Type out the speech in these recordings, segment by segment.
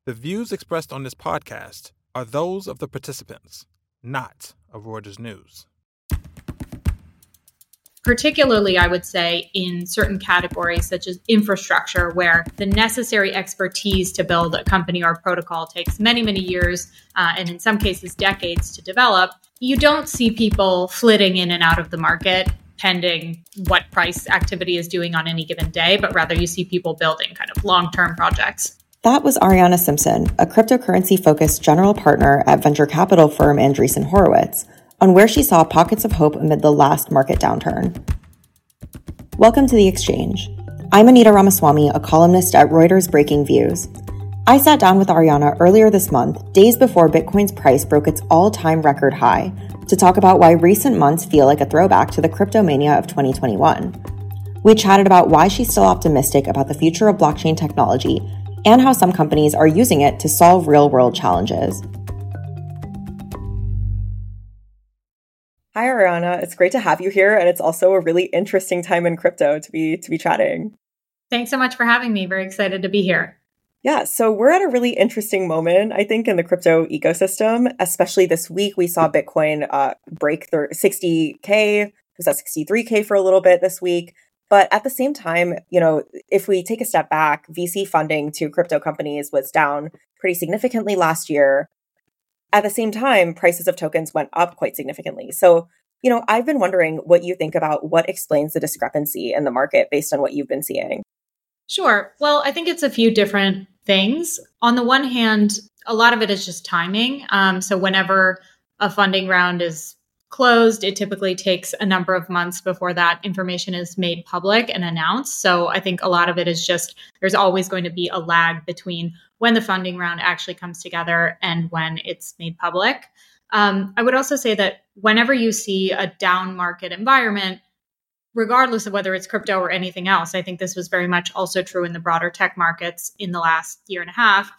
The views expressed on this podcast are those of the participants, not of Reuters News. Particularly, I would say, in certain categories such as infrastructure, where the necessary expertise to build a company or protocol takes many, many years, and in some cases decades to develop, you don't see people flitting in and out of the market pending what price activity is doing on any given day, but rather you see people building kind of long-term projects. That was Ariana Simpson, a cryptocurrency-focused general partner at venture capital firm Andreessen Horowitz, on where she saw pockets of hope amid the last market downturn. Welcome to The Exchange. I'm Anita Ramaswamy, a columnist at Reuters Breaking Views. I sat down with Ariana earlier this month, days before Bitcoin's price broke its all-time record high, to talk about why recent months feel like a throwback to the cryptomania of 2021. We chatted about why she's still optimistic about the future of blockchain technology and how some companies are using it to solve real-world challenges. Hi, Ariana. It's great to have you here, and it's also a really interesting time in crypto to be chatting. Thanks so much for having me. Very excited to be here. Yeah, so we're at a really interesting moment, I think, in the crypto ecosystem. Especially this week, we saw Bitcoin break the 60K. It was at 63K for a little bit this week. But at the same time, if we take a step back, VC funding to crypto companies was down pretty significantly last year. At the same time, prices of tokens went up quite significantly. So, I've been wondering what you think about what explains the discrepancy in the market based on what you've been seeing. Sure. Well, I think it's a few different things. On the one hand, a lot of it is just timing. So whenever a funding round is closed, it typically takes a number of months before that information is made public and announced. So I think a lot of it is just there's always going to be a lag between when the funding round actually comes together and when it's made public. I would also say that whenever you see a down market environment, regardless of whether it's crypto or anything else, I think this was very much also true in the broader tech markets in the last year and a half.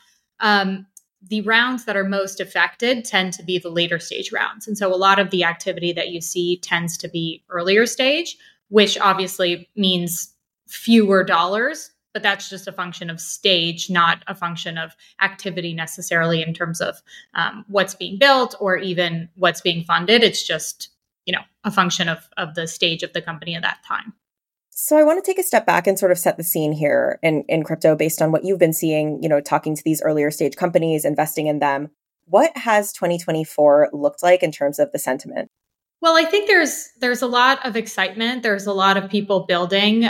The rounds that are most affected tend to be the later stage rounds. And so a lot of the activity that you see tends to be earlier stage, which obviously means fewer dollars, but that's just a function of stage, not a function of activity necessarily in terms of what's being built or even what's being funded. It's just, a function of the stage of the company at that time. So I want to take a step back and sort of set the scene here in crypto based on what you've been seeing, talking to these earlier stage companies, investing in them. What has 2024 looked like in terms of the sentiment? Well, I think there's a lot of excitement. There's a lot of people building.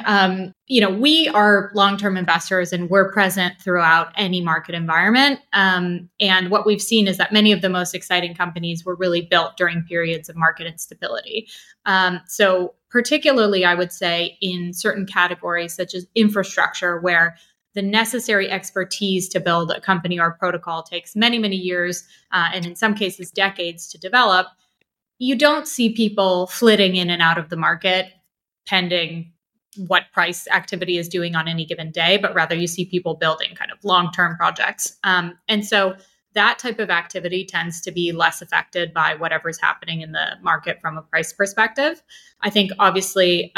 We are long-term investors and we're present throughout any market environment. And what we've seen is that many of the most exciting companies were really built during periods of market instability. So particularly, I would say in certain categories such as infrastructure, where the necessary expertise to build a company or protocol takes many, many years, and in some cases decades to develop, you don't see people flitting in and out of the market pending what price activity is doing on any given day, but rather you see people building kind of long-term projects. And so that type of activity tends to be less affected by whatever's happening in the market from a price perspective. I think obviously,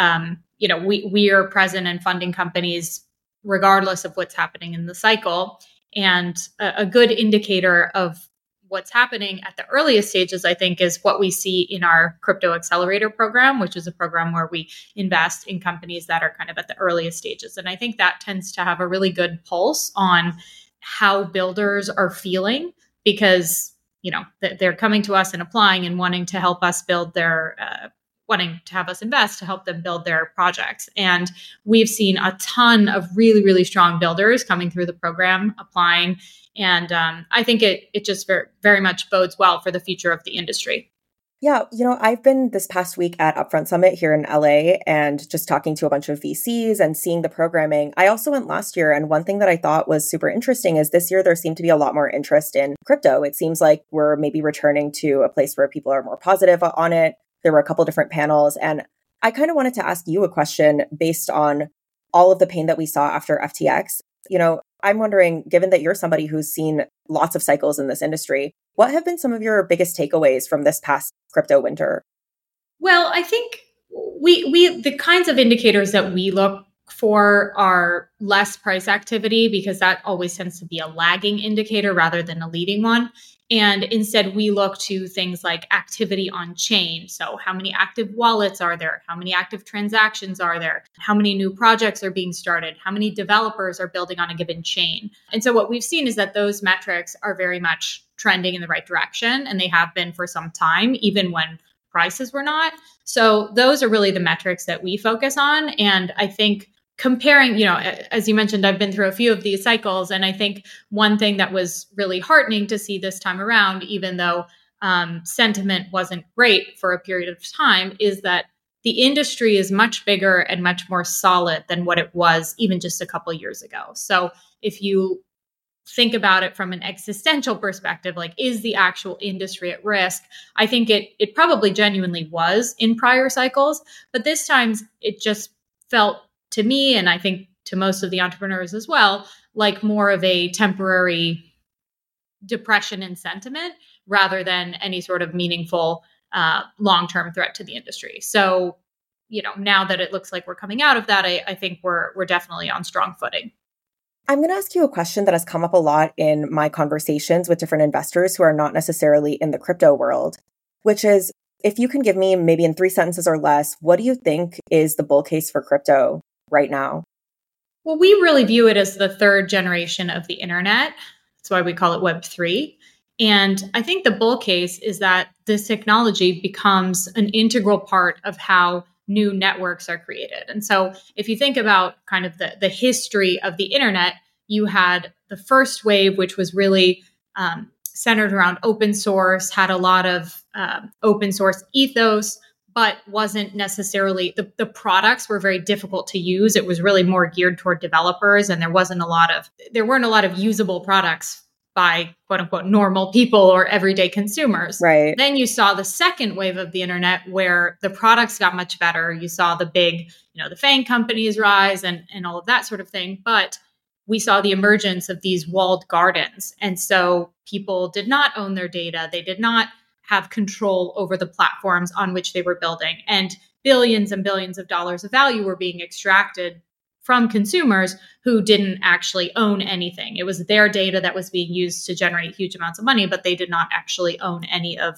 we are present in funding companies regardless of what's happening in the cycle. And a good indicator of what's happening at the earliest stages, I think, is what we see in our Crypto Accelerator program, which is a program where we invest in companies that are kind of at the earliest stages. And I think that tends to have a really good pulse on how builders are feeling because, they're coming to us and applying and wanting to help us build wanting to have us invest to help them build their projects. And we've seen a ton of really, really strong builders coming through the program, applying. And I think it just very, very much bodes well for the future of the industry. Yeah, I've been this past week at Upfront Summit here in LA and just talking to a bunch of VCs and seeing the programming. I also went last year, and one thing that I thought was super interesting is this year there seemed to be a lot more interest in crypto. It seems like we're maybe returning to a place where people are more positive on it. There were a couple different panels, and I kind of wanted to ask you a question based on all of the pain that we saw after FTX. I'm wondering, given that you're somebody who's seen lots of cycles in this industry, what have been some of your biggest takeaways from this past crypto winter? Well, I think we the kinds of indicators that we look for our less price activity because that always tends to be a lagging indicator rather than a leading one. And instead, we look to things like activity on chain. So how many active wallets are there? How many active transactions are there? How many new projects are being started? How many developers are building on a given chain? And so what we've seen is that those metrics are very much trending in the right direction, and they have been for some time, even when prices were not. So those are really the metrics that we focus on. And I think comparing, as you mentioned, I've been through a few of these cycles. And I think one thing that was really heartening to see this time around, even though sentiment wasn't great for a period of time, is that the industry is much bigger and much more solid than what it was even just a couple of years ago. So if you think about it from an existential perspective, like, is the actual industry at risk? I think it probably genuinely was in prior cycles, but this time it just felt to me, and I think to most of the entrepreneurs as well, like more of a temporary depression in sentiment rather than any sort of meaningful long-term threat to the industry. So, now that it looks like we're coming out of that, I think we're definitely on strong footing. I'm going to ask you a question that has come up a lot in my conversations with different investors who are not necessarily in the crypto world, which is, if you can give me maybe in 3 sentences or less, what do you think is the bull case for crypto right now? Well, we really view it as the third generation of the internet. That's why we call it Web3. And I think the bull case is that this technology becomes an integral part of how new networks are created. And so if you think about kind of the history of the internet, you had the first wave, which was really centered around open source, had a lot of open source ethos, but wasn't necessarily, the products were very difficult to use. It was really more geared toward developers, and there weren't a lot of usable products by quote unquote normal people or everyday consumers. Right. Then you saw the second wave of the internet where the products got much better. You saw the big, the FAANG companies rise and all of that sort of thing. But we saw the emergence of these walled gardens. And so people did not own their data. They did not have control over the platforms on which they were building. And billions and billions of dollars of value were being extracted from consumers who didn't actually own anything. It was their data that was being used to generate huge amounts of money, but they did not actually own any of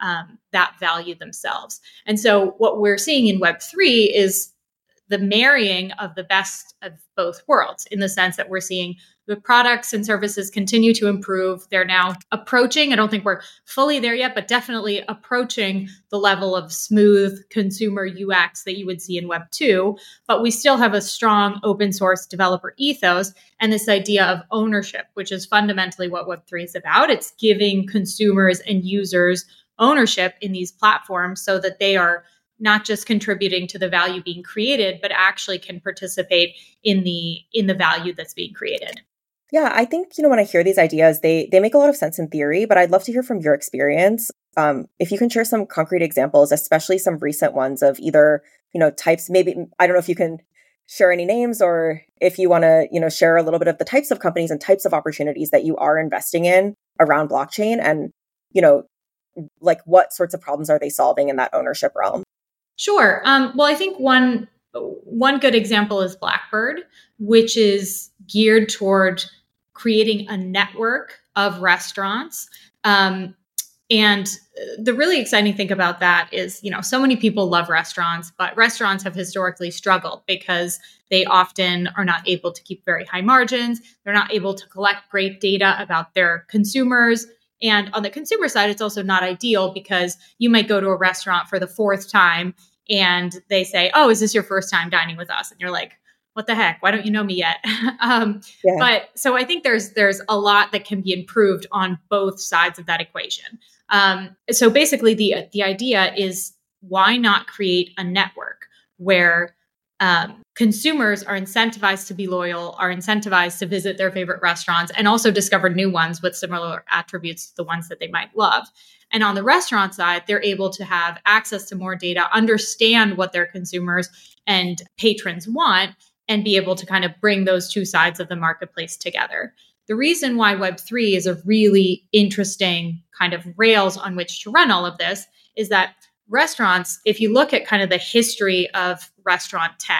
that value themselves. And so what we're seeing in Web3 is the marrying of the best of both worlds, in the sense that we're seeing the products and services continue to improve. They're now approaching, I don't think we're fully there yet, but definitely approaching the level of smooth consumer UX that you would see in Web 2. But we still have a strong open source developer ethos and this idea of ownership, which is fundamentally what Web 3 is about. It's giving consumers and users ownership in these platforms so that they are not just contributing to the value being created, but actually can participate in the value that's being created. Yeah, I think, when I hear these ideas, they make a lot of sense in theory, but I'd love to hear from your experience. If you can share some concrete examples, especially some recent ones of either, types, maybe, I don't know if you can share any names, or if you want to, share a little bit of the types of companies and types of opportunities that you are investing in around blockchain, and, like what sorts of problems are they solving in that ownership realm? Sure. Well, I think one good example is Blackbird, which is geared toward creating a network of restaurants. And the really exciting thing about that is, so many people love restaurants, but restaurants have historically struggled because they often are not able to keep very high margins. They're not able to collect great data about their consumers. And on the consumer side, it's also not ideal because you might go to a restaurant for the 4th time and they say, "Oh, is this your first time dining with us?" And you're like, "What the heck? Why don't you know me yet?" But so I think there's a lot that can be improved on both sides of that equation. So basically, the idea is, why not create a network where consumers are incentivized to be loyal, are incentivized to visit their favorite restaurants, and also discover new ones with similar attributes to the ones that they might love. And on the restaurant side, they're able to have access to more data, understand what their consumers and patrons want, and be able to kind of bring those two sides of the marketplace together. The reason why Web3 is a really interesting kind of rails on which to run all of this is that restaurants, if you look at kind of the history of restaurant tech,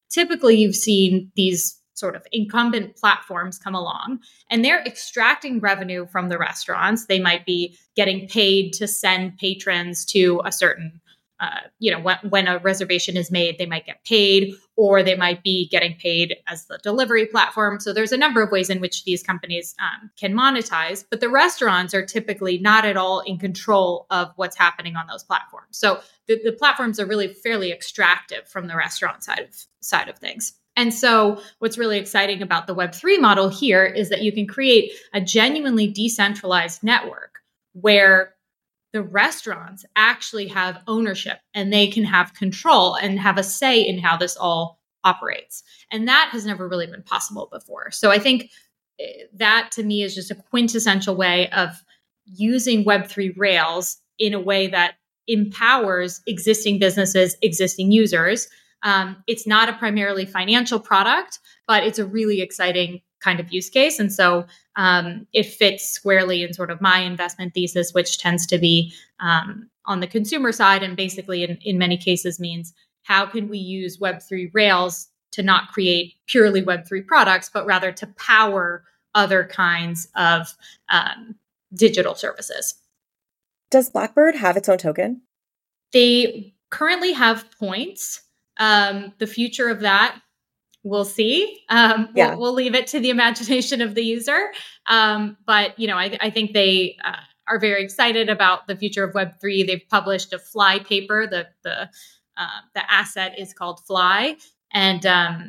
typically you've seen these sort of incumbent platforms come along and they're extracting revenue from the restaurants. They might be getting paid to send patrons to a certain, when a reservation is made, they might get paid, or they might be getting paid as the delivery platform. So there's a number of ways in which these companies can monetize, but the restaurants are typically not at all in control of what's happening on those platforms. So the platforms are really fairly extractive from the restaurant side of things. And so what's really exciting about the Web3 model here is that you can create a genuinely decentralized network where the restaurants actually have ownership and they can have control and have a say in how this all operates. And that has never really been possible before. So I think that to me is just a quintessential way of using Web3 Rails in a way that empowers existing businesses, existing users. It's not a primarily financial product, but it's a really exciting kind of use case. And so it fits squarely in sort of my investment thesis, which tends to be on the consumer side and basically in many cases means how can we use Web3 Rails to not create purely Web3 products, but rather to power other kinds of digital services. Does Blackbird have its own token? They currently have points. The future of that, we'll see. We'll leave it to the imagination of the user. But I think they are very excited about the future of Web3. They've published a Fly paper. The asset is called Fly, and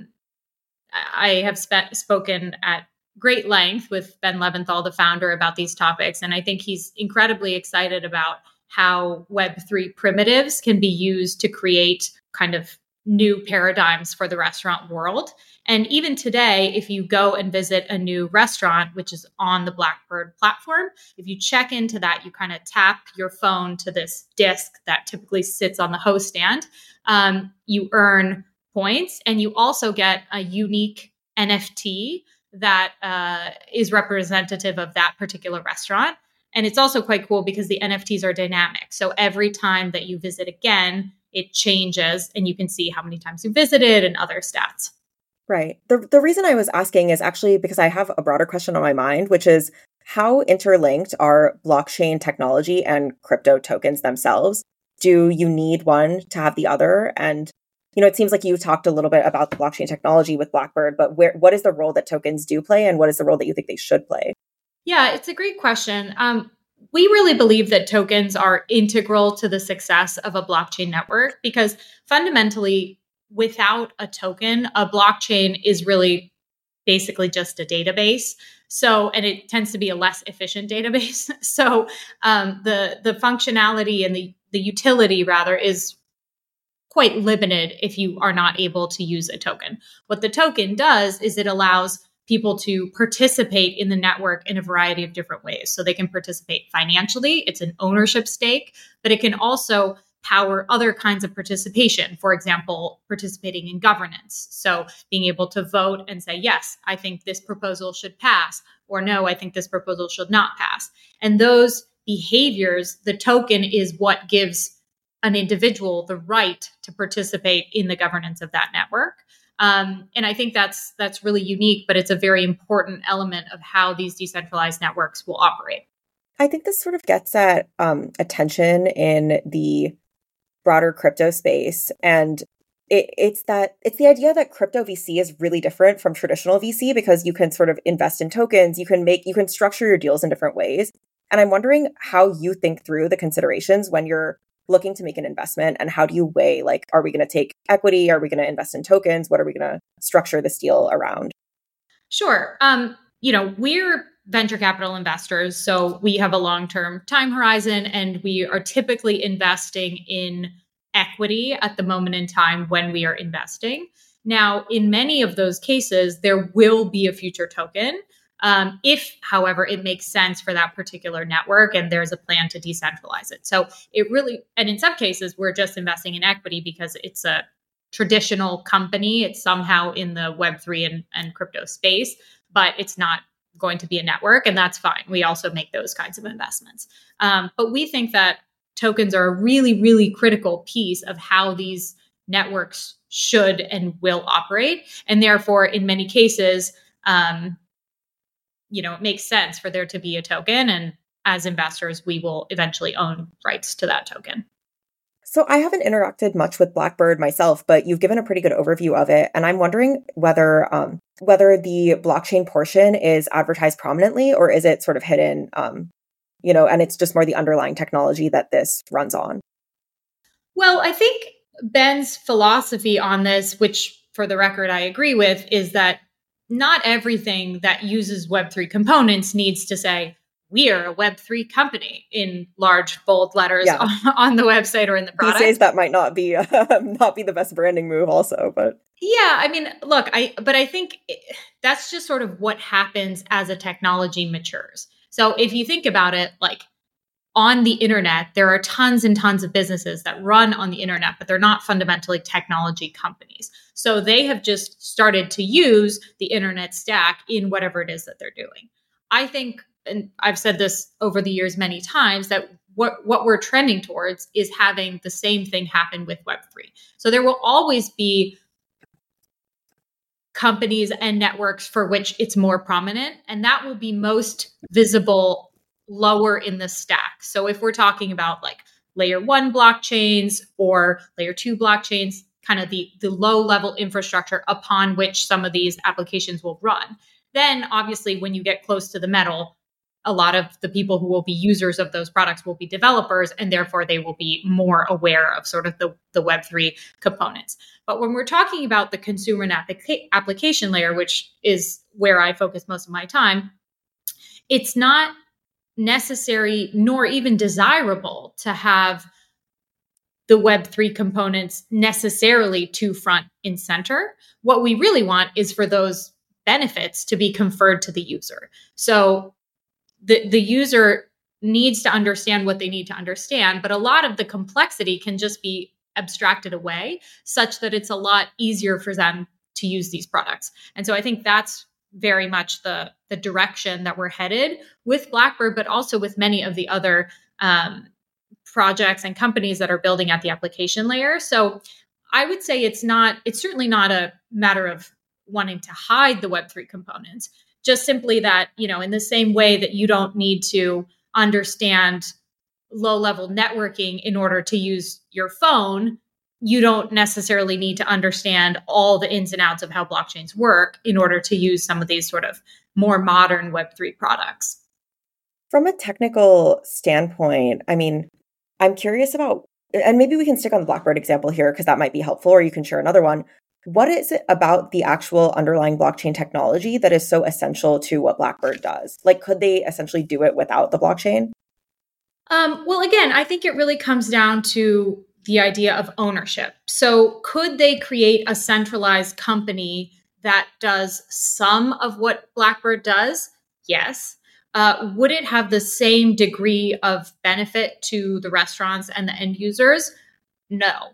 I have spoken at great length with Ben Leventhal, the founder, about these topics, and I think he's incredibly excited about how Web3 primitives can be used to create kind of new paradigms for the restaurant world. And even today, if you go and visit a new restaurant, which is on the Blackbird platform, if you check into that, you kind of tap your phone to this disc that typically sits on the host stand. You earn points, and you also get a unique NFT that is representative of that particular restaurant. And it's also quite cool because the NFTs are dynamic. So every time that you visit again, it changes and you can see how many times you visited and other stats. Right. The reason I was asking is actually because I have a broader question on my mind, which is how interlinked are blockchain technology and crypto tokens themselves? Do you need one to have the other? And, it seems like you talked a little bit about the blockchain technology with Blackbird, but what is the role that tokens do play and what is the role that you think they should play? Yeah, it's a great question. We really believe that tokens are integral to the success of a blockchain network because fundamentally, without a token, a blockchain is really basically just a database. So, and it tends to be a less efficient database. So the functionality and the utility rather is quite limited if you are not able to use a token. What the token does is it allows people to participate in the network in a variety of different ways. So they can participate financially, it's an ownership stake, but it can also power other kinds of participation. For example, participating in governance. So being able to vote and say, yes, I think this proposal should pass, or no, I think this proposal should not pass. And those behaviors, the token is what gives an individual the right to participate in the governance of that network. And I think that's really unique, but it's a very important element of how these decentralized networks will operate. I think this sort of gets at attention in the broader crypto space. And it's the idea that crypto VC is really different from traditional VC because you can sort of invest in tokens, you can structure your deals in different ways. And I'm wondering how you think through the considerations when you're looking to make an investment, and how do you weigh, like, are we going to take equity? Are we going to invest in tokens? What are we going to structure this deal around? Sure. We're venture capital investors, so we have a long-term time horizon, and we are typically investing in equity at the moment in time when we are investing. Now, in many of those cases, there will be a future token. If, however, it makes sense for that particular network and there's a plan to decentralize it. So and in some cases, we're just investing in equity because it's a traditional company. It's somehow in the Web3 and crypto space, but it's not going to be a network, and that's fine. We also make those kinds of investments. But we think that tokens are a really, really critical piece of how these networks should and will operate. And therefore, in many cases, it makes sense for there to be a token. And as investors, we will eventually own rights to that token. So I haven't interacted much with Blackbird myself, but you've given a pretty good overview of it. And I'm wondering whether the blockchain portion is advertised prominently, or is it sort of hidden, and it's just more the underlying technology that this runs on? Well, I think Ben's philosophy on this, which for the record I agree with, is that not everything that uses Web3 components needs to say, we are a Web3 company in large, bold letters on the website or in the product. These days, that might not be the best branding move also, but... Yeah, I mean, look, I think that's just sort of what happens as a technology matures. So if you think about it, like on the internet, there are tons and tons of businesses that run on the internet, but they're not fundamentally technology companies. So they have just started to use the internet stack in whatever it is that they're doing. I think, and I've said this over the years many times, that what we're trending towards is having the same thing happen with Web3. So there will always be companies and networks for which it's more prominent, and that will be most visible lower in the stack. So if we're talking about like layer 1 blockchains or layer 2 blockchains, kind of the low level infrastructure upon which some of these applications will run, then obviously when you get close to the metal, a lot of the people who will be users of those products will be developers, and therefore they will be more aware of sort of the Web3 components. But when we're talking about the consumer and application layer, which is where I focus most of my time, it's not necessary nor even desirable to have the Web3 components necessarily to front and center. What we really want is for those benefits to be conferred to the user. So the user needs to understand what they need to understand, but a lot of the complexity can just be abstracted away such that it's a lot easier for them to use these products. And so I think that's very much the direction that we're headed with Blackbird, but also with many of the other projects and companies that are building at the application layer. So I would say it's certainly not a matter of wanting to hide the Web3 components, just simply that, in the same way that you don't need to understand low-level networking in order to use your phone, you don't necessarily need to understand all the ins and outs of how blockchains work in order to use some of these sort of more modern Web3 products. From a technical standpoint, I mean, I'm curious about, and maybe we can stick on the Blackbird example here because that might be helpful, or you can share another one. What is it about the actual underlying blockchain technology that is so essential to what Blackbird does? Like, could they essentially do it without the blockchain? Well, again, I think it really comes down to the idea of ownership. So could they create a centralized company that does some of what Blackbird does? Yes. Would it have the same degree of benefit to the restaurants and the end users? No.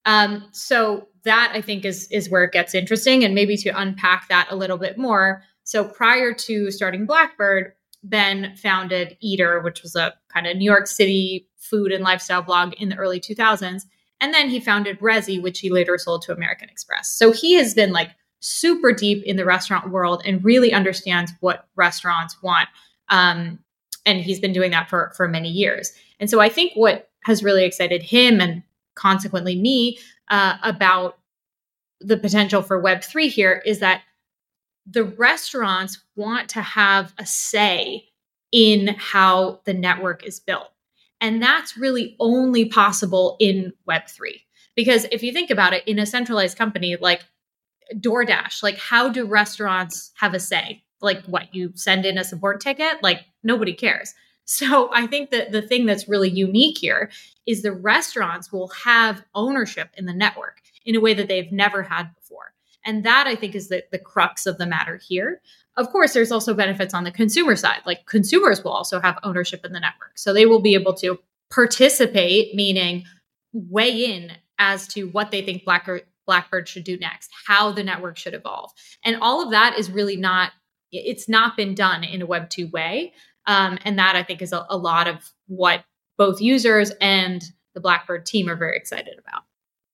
So that I think is where it gets interesting, and maybe to unpack that a little bit more. So prior to starting Blackbird, Ben founded Eater, which was a kind of New York City food and lifestyle blog in the early 2000s. And then he founded Resy, which he later sold to American Express. So he has been like super deep in the restaurant world and really understands what restaurants want. And he's been doing that for many years. And so I think what has really excited him and consequently me about the potential for Web3 here is that the restaurants want to have a say in how the network is built. And that's really only possible in Web3. Because if you think about it, in a centralized company like DoorDash, like how do restaurants have a say? Like what, you send in a support ticket? Like nobody cares. So I think that the thing that's really unique here is the restaurants will have ownership in the network in a way that they've never had before. And that I think is the crux of the matter here. Of course, there's also benefits on the consumer side. Like consumers will also have ownership in the network. So they will be able to participate, meaning weigh in as to what they think Blackbird should do next, how the network should evolve. And all of that is really it's not been done in a Web2 way. And that I think is a lot of what both users and the Blackbird team are very excited about.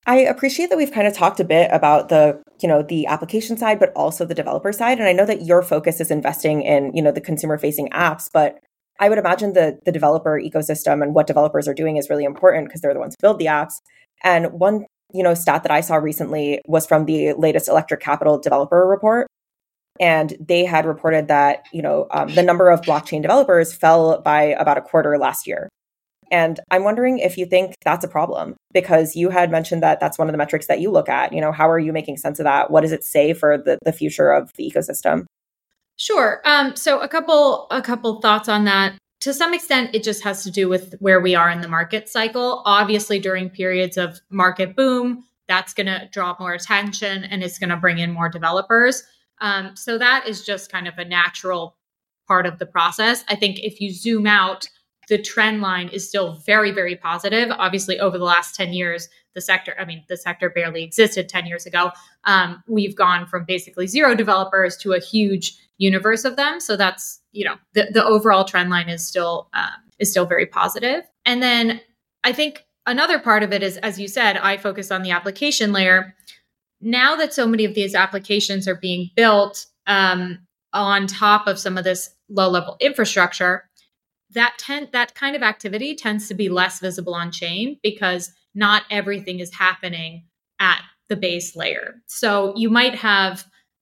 I appreciate that we've kind of talked a bit about the application side, but also the developer side. And I know that your focus is investing in, the consumer facing apps, but I would imagine the developer ecosystem and what developers are doing is really important because they're the ones who build the apps. And one, stat that I saw recently was from the latest Electric Capital developer report. And they had reported that, the number of blockchain developers fell by about a quarter last year. And I'm wondering if you think that's a problem, because you had mentioned that that's one of the metrics that you look at. How are you making sense of that? What does it say for the future of the ecosystem? Sure. So a couple thoughts on that. To some extent, it just has to do with where we are in the market cycle. Obviously, during periods of market boom, that's going to draw more attention and it's going to bring in more developers. So that is just kind of a natural part of the process. I think if you zoom out, the trend line is still very, very positive. Obviously, over the last 10 years, the sector barely existed 10 years ago. We've gone from basically zero developers to a huge universe of them. So that's, the overall trend line is still very positive. And then I think another part of it is, as you said, I focus on the application layer. Now that so many of these applications are being built on top of some of this low-level infrastructure, that kind of activity tends to be less visible on chain because not everything is happening at the base layer. So you might have,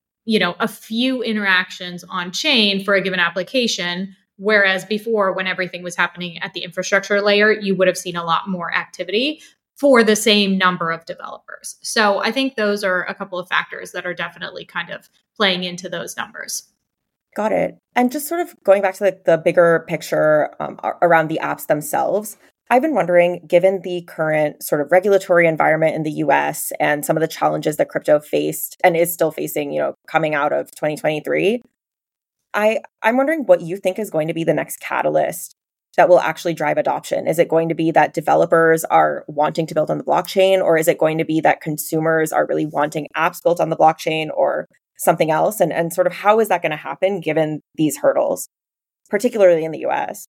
a few interactions on chain for a given application, whereas before, when everything was happening at the infrastructure layer, you would have seen a lot more activity for the same number of developers. So I think those are a couple of factors that are definitely kind of playing into those numbers. Got it. And just sort of going back to the bigger picture around the apps themselves, I've been wondering, given the current sort of regulatory environment in the US and some of the challenges that crypto faced and is still facing, coming out of 2023, I'm wondering what you think is going to be the next catalyst that will actually drive adoption. Is it going to be that developers are wanting to build on the blockchain, or is it going to be that consumers are really wanting apps built on the blockchain, or something else? And sort of how is that going to happen given these hurdles, particularly in the US?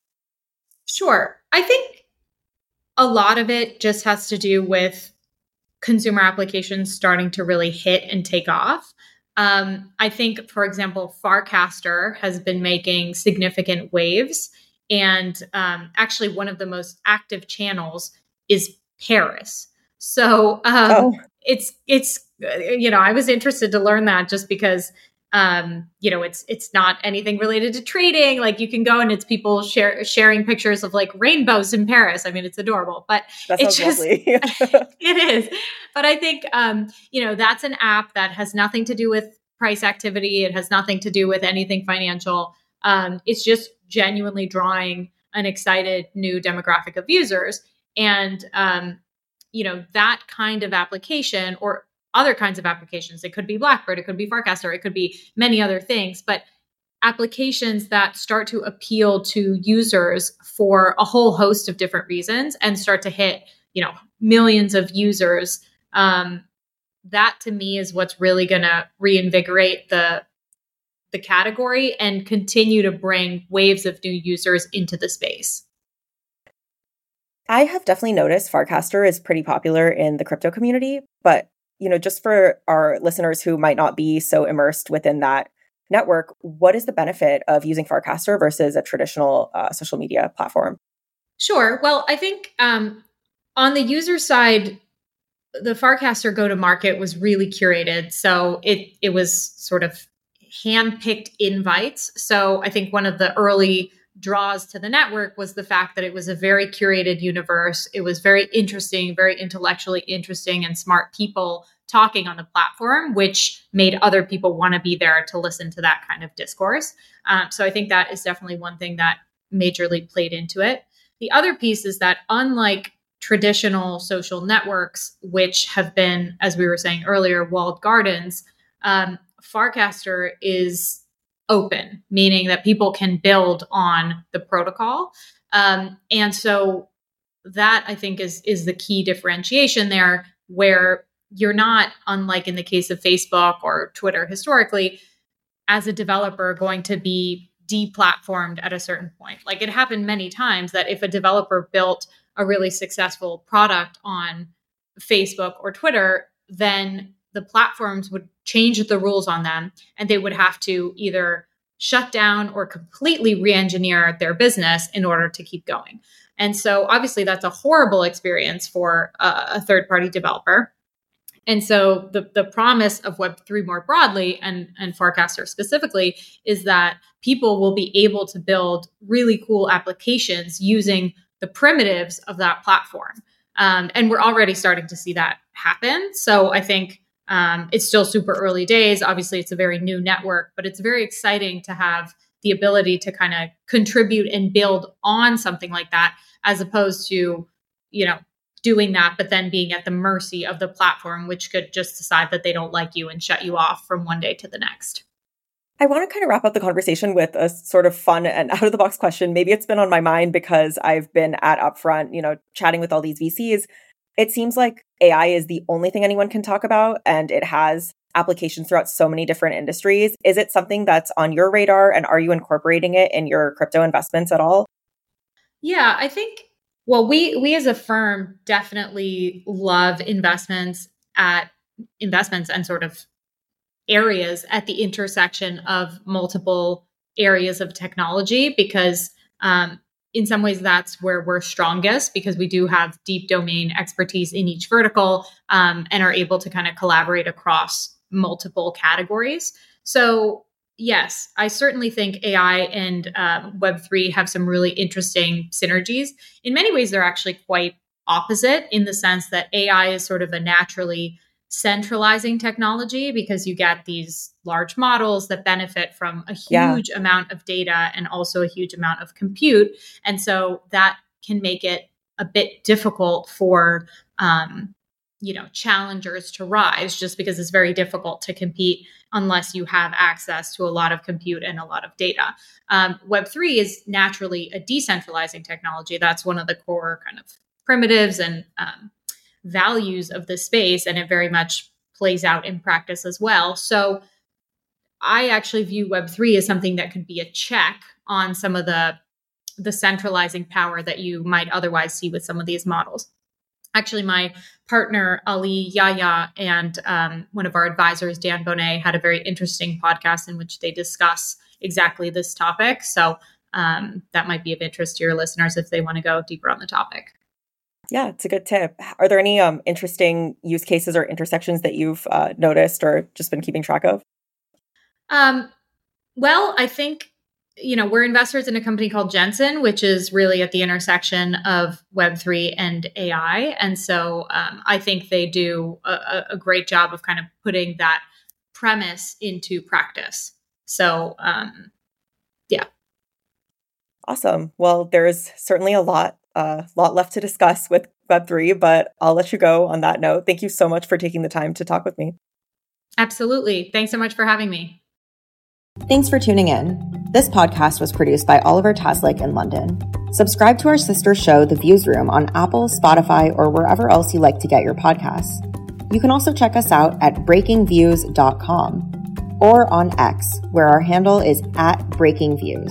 Sure. I think a lot of it just has to do with consumer applications starting to really hit and take off. I think, for example, Farcaster has been making significant waves. And actually, one of the most active channels is Paris. So it's I was interested to learn that just because it's not anything related to trading. Like you can go and it's people sharing pictures of like rainbows in Paris. I mean, it's adorable, but it's just lovely. It is. But I think that's an app that has nothing to do with price activity. It has nothing to do with anything financial. It's just genuinely drawing an excited new demographic of users. And that kind of application or other kinds of applications. It could be Blackbird, it could be Farcaster, it could be many other things, but applications that start to appeal to users for a whole host of different reasons and start to hit, millions of users. That to me is what's really going to reinvigorate the category and continue to bring waves of new users into the space. I have definitely noticed Farcaster is pretty popular in the crypto community, but just for our listeners who might not be so immersed within that network, what is the benefit of using Farcaster versus a traditional social media platform? Sure. Well, I think on the user side, the Farcaster go-to-market was really curated. So it was sort of hand-picked invites. So I think one of the early draws to the network was the fact that it was a very curated universe. It was very interesting, very intellectually interesting and smart people talking on the platform, which made other people want to be there to listen to that kind of discourse. So I think that is definitely one thing that majorly played into it. The other piece is that unlike traditional social networks, which have been, as we were saying earlier, walled gardens, Farcaster is open, meaning that people can build on the protocol. And so that I think is the key differentiation there, where you're not, unlike in the case of Facebook or Twitter historically, as a developer going to be deplatformed at a certain point. Like it happened many times that if a developer built a really successful product on Facebook or Twitter, then the platforms would change the rules on them, and they would have to either shut down or completely re-engineer their business in order to keep going. And so obviously that's a horrible experience for a third-party developer. And so the promise of Web3 more broadly and Farcaster specifically is that people will be able to build really cool applications using the primitives of that platform. And we're already starting to see that happen. So I think it's still super early days. Obviously, it's a very new network, but it's very exciting to have the ability to kind of contribute and build on something like that, as opposed to, doing that, but then being at the mercy of the platform, which could just decide that they don't like you and shut you off from one day to the next. I want to kind of wrap up the conversation with a sort of fun and out of the box question. Maybe it's been on my mind because I've been at Upfront, chatting with all these VCs. It seems like AI is the only thing anyone can talk about, and it has applications throughout so many different industries. Is it something that's on your radar, and are you incorporating it in your crypto investments at all? Yeah, I think, we as a firm definitely love investments and sort of areas at the intersection of multiple areas of technology, because in some ways that's where we're strongest, because we do have deep domain expertise in each vertical and are able to kind of collaborate across multiple categories. So yes, I certainly think AI and Web3 have some really interesting synergies. In many ways, they're actually quite opposite, in the sense that AI is sort of a naturally centralizing technology, because you get these large models that benefit from a huge amount of data and also a huge amount of compute. And so that can make it a bit difficult for, challengers to rise, just because it's very difficult to compete unless you have access to a lot of compute and a lot of data. Web3 is naturally a decentralizing technology. That's one of the core kind of primitives and values of the space, and it very much plays out in practice as well. So I actually view Web3 as something that could be a check on some of the centralizing power that you might otherwise see with some of these models. Actually, my partner, Ali Yahya, and one of our advisors, Dan Bonet, had a very interesting podcast in which they discuss exactly this topic. So that might be of interest to your listeners if they want to go deeper on the topic. Yeah, it's a good tip. Are there any interesting use cases or intersections that you've noticed or just been keeping track of? Well, I think, we're investors in a company called Jensen, which is really at the intersection of Web3 and AI. And so I think they do a great job of kind of putting that premise into practice. So, yeah. Awesome. Well, there's certainly a lot left to discuss with Web3, but I'll let you go on that note. Thank you so much for taking the time to talk with me. Absolutely. Thanks so much for having me. Thanks for tuning in. This podcast was produced by Oliver Taslik in London. Subscribe to our sister show, The Views Room, on Apple, Spotify, or wherever else you like to get your podcasts. You can also check us out at breakingviews.com or on X, where our handle is @breakingviews.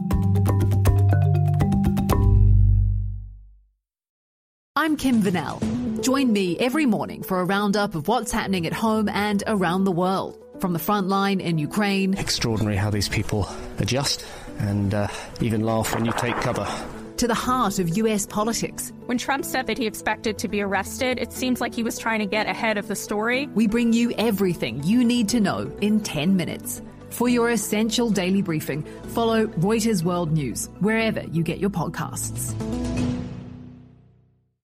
I'm Kim Vanell. Join me every morning for a roundup of what's happening at home and around the world. From the front line in Ukraine. Extraordinary how these people adjust and even laugh when you take cover. To the heart of US politics. When Trump said that he expected to be arrested, it seems like he was trying to get ahead of the story. We bring you everything you need to know in 10 minutes. For your essential daily briefing, follow Reuters World News wherever you get your podcasts.